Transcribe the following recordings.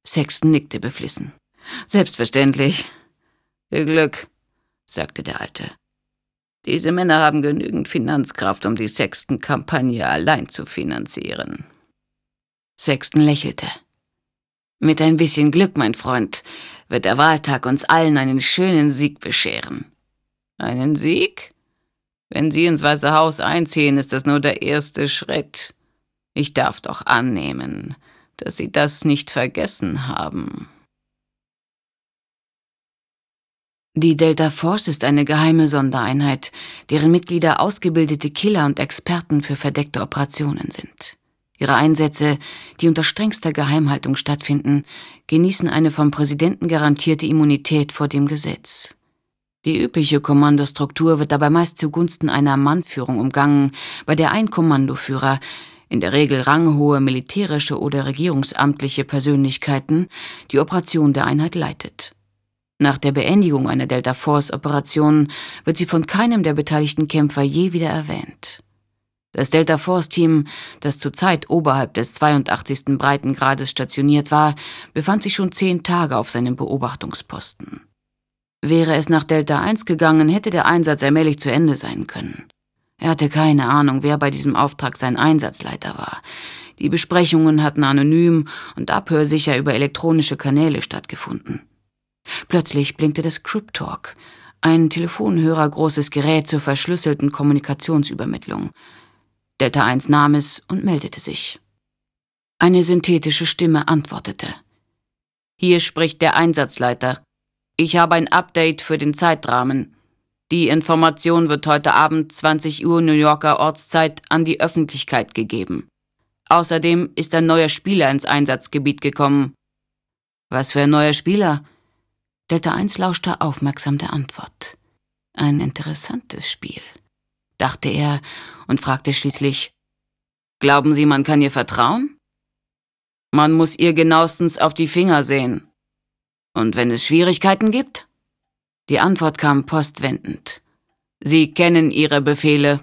Sexton nickte beflissen. »Selbstverständlich. Viel Glück«, sagte der Alte. »Diese Männer haben genügend Finanzkraft, um die Sexton-Kampagne allein zu finanzieren.« Sexton lächelte. »Mit ein bisschen Glück, mein Freund, wird der Wahltag uns allen einen schönen Sieg bescheren.« »Einen Sieg? Wenn Sie ins Weiße Haus einziehen, ist das nur der erste Schritt. Ich darf doch annehmen, dass Sie das nicht vergessen haben.« Die Delta Force ist eine geheime Sondereinheit, deren Mitglieder ausgebildete Killer und Experten für verdeckte Operationen sind. Ihre Einsätze, die unter strengster Geheimhaltung stattfinden, genießen eine vom Präsidenten garantierte Immunität vor dem Gesetz. Die übliche Kommandostruktur wird dabei meist zugunsten einer Mannführung umgangen, bei der ein Kommandoführer, in der Regel ranghohe militärische oder regierungsamtliche Persönlichkeiten, die Operation der Einheit leitet. Nach der Beendigung einer Delta-Force-Operation wird sie von keinem der beteiligten Kämpfer je wieder erwähnt. Das Delta-Force-Team, das zurzeit oberhalb des 82. Breitengrades stationiert war, befand sich schon 10 Tage auf seinem Beobachtungsposten. Wäre es nach Delta 1 gegangen, hätte der Einsatz allmählich zu Ende sein können. Er hatte keine Ahnung, wer bei diesem Auftrag sein Einsatzleiter war. Die Besprechungen hatten anonym und abhörsicher über elektronische Kanäle stattgefunden. Plötzlich blinkte das Cryptalk, ein telefonhörergroßes Gerät zur verschlüsselten Kommunikationsübermittlung. Delta 1 nahm es und meldete sich. Eine synthetische Stimme antwortete. »Hier spricht der Einsatzleiter. Ich habe ein Update für den Zeitrahmen. Die Information wird heute Abend 20 Uhr New Yorker Ortszeit an die Öffentlichkeit gegeben. Außerdem ist ein neuer Spieler ins Einsatzgebiet gekommen.« »Was für ein neuer Spieler?« Delta 1 lauschte aufmerksam der Antwort. Ein interessantes Spiel, dachte er und fragte schließlich, »Glauben Sie, man kann ihr vertrauen?« »Man muss ihr genauestens auf die Finger sehen.« »Und wenn es Schwierigkeiten gibt?« Die Antwort kam postwendend. »Sie kennen Ihre Befehle.«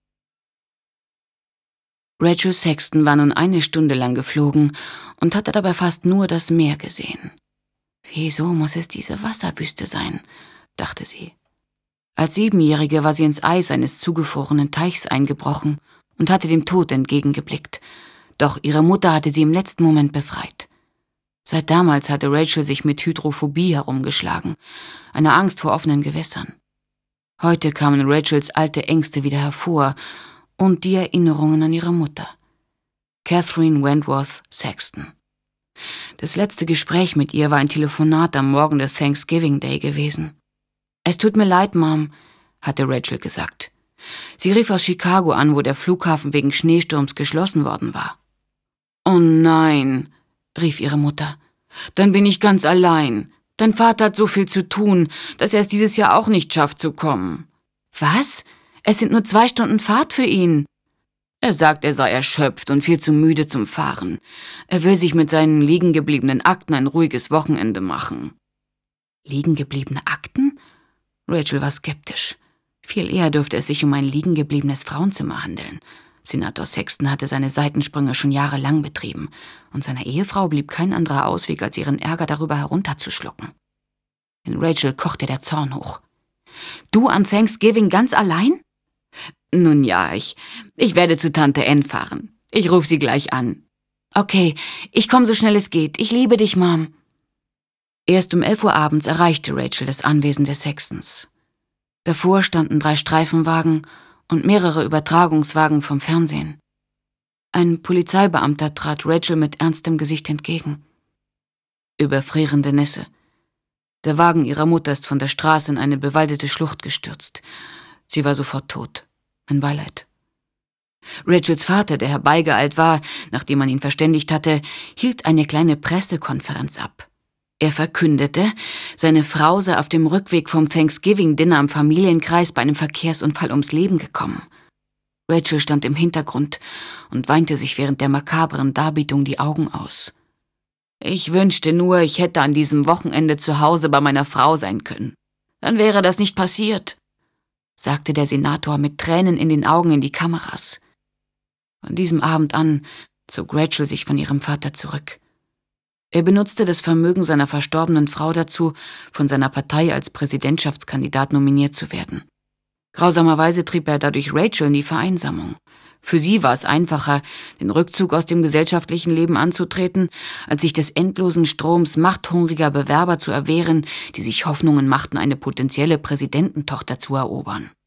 Rachel Sexton war nun 1 Stunde lang geflogen und hatte dabei fast nur das Meer gesehen. »Wieso muss es diese Wasserwüste sein?«, dachte sie. Als 7-Jährige war sie ins Eis eines zugefrorenen Teichs eingebrochen und hatte dem Tod entgegengeblickt. Doch ihre Mutter hatte sie im letzten Moment befreit. Seit damals hatte Rachel sich mit Hydrophobie herumgeschlagen, einer Angst vor offenen Gewässern. Heute kamen Rachels alte Ängste wieder hervor und die Erinnerungen an ihre Mutter. Catherine Wentworth Sexton. Das letzte Gespräch mit ihr war ein Telefonat am Morgen des Thanksgiving Day gewesen. »Es tut mir leid, Mom«, hatte Rachel gesagt. Sie rief aus Chicago an, wo der Flughafen wegen Schneesturms geschlossen worden war. »Oh nein«, rief ihre Mutter. »Dann bin ich ganz allein. Dein Vater hat so viel zu tun, dass er es dieses Jahr auch nicht schafft zu kommen.« »Was? Es sind nur 2 Stunden Fahrt für ihn.« Er sagt, er sei erschöpft und viel zu müde zum Fahren. Er will sich mit seinen liegengebliebenen Akten ein ruhiges Wochenende machen.« Liegengebliebene Akten? Rachel war skeptisch. Viel eher dürfte es sich um ein liegengebliebenes Frauenzimmer handeln. Senator Sexton hatte seine Seitensprünge schon jahrelang betrieben, und seiner Ehefrau blieb kein anderer Ausweg, als ihren Ärger darüber herunterzuschlucken. In Rachel kochte der Zorn hoch. »Du an Thanksgiving ganz allein?« »Nun ja, ich werde zu Tante Ann fahren. Ich rufe sie gleich an.« »Okay, ich komme so schnell es geht. Ich liebe dich, Mom.« Erst um 11 Uhr abends erreichte Rachel das Anwesen des Sextons. Davor standen 3 Streifenwagen und mehrere Übertragungswagen vom Fernsehen. Ein Polizeibeamter trat Rachel mit ernstem Gesicht entgegen. Überfrierende Nässe. Der Wagen ihrer Mutter ist von der Straße in eine bewaldete Schlucht gestürzt. Sie war sofort tot. Mein Beileid. Rachels Vater, der herbeigeeilt war, nachdem man ihn verständigt hatte, hielt eine kleine Pressekonferenz ab. Er verkündete, seine Frau sei auf dem Rückweg vom Thanksgiving-Dinner am Familienkreis bei einem Verkehrsunfall ums Leben gekommen. Rachel stand im Hintergrund und weinte sich während der makabren Darbietung die Augen aus. »Ich wünschte nur, ich hätte an diesem Wochenende zu Hause bei meiner Frau sein können. Dann wäre das nicht passiert«, sagte der Senator mit Tränen in den Augen in die Kameras. Von diesem Abend an zog Rachel sich von ihrem Vater zurück. Er benutzte das Vermögen seiner verstorbenen Frau dazu, von seiner Partei als Präsidentschaftskandidat nominiert zu werden. Grausamerweise trieb er dadurch Rachel in die Vereinsamung. Für sie war es einfacher, den Rückzug aus dem gesellschaftlichen Leben anzutreten, als sich des endlosen Stroms machthungriger Bewerber zu erwehren, die sich Hoffnungen machten, eine potenzielle Präsidententochter zu erobern.